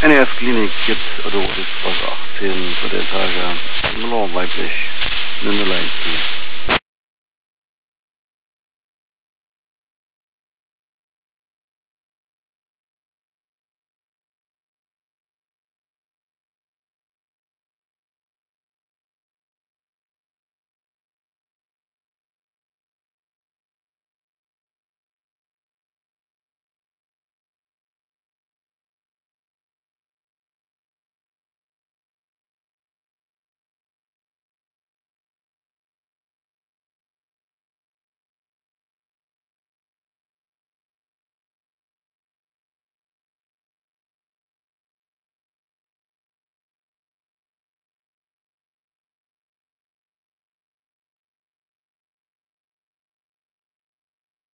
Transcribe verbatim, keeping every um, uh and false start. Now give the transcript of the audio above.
N E S Klinik gibt also ist was achtzehn für den Tag. Weiblich. Nünne Leinski.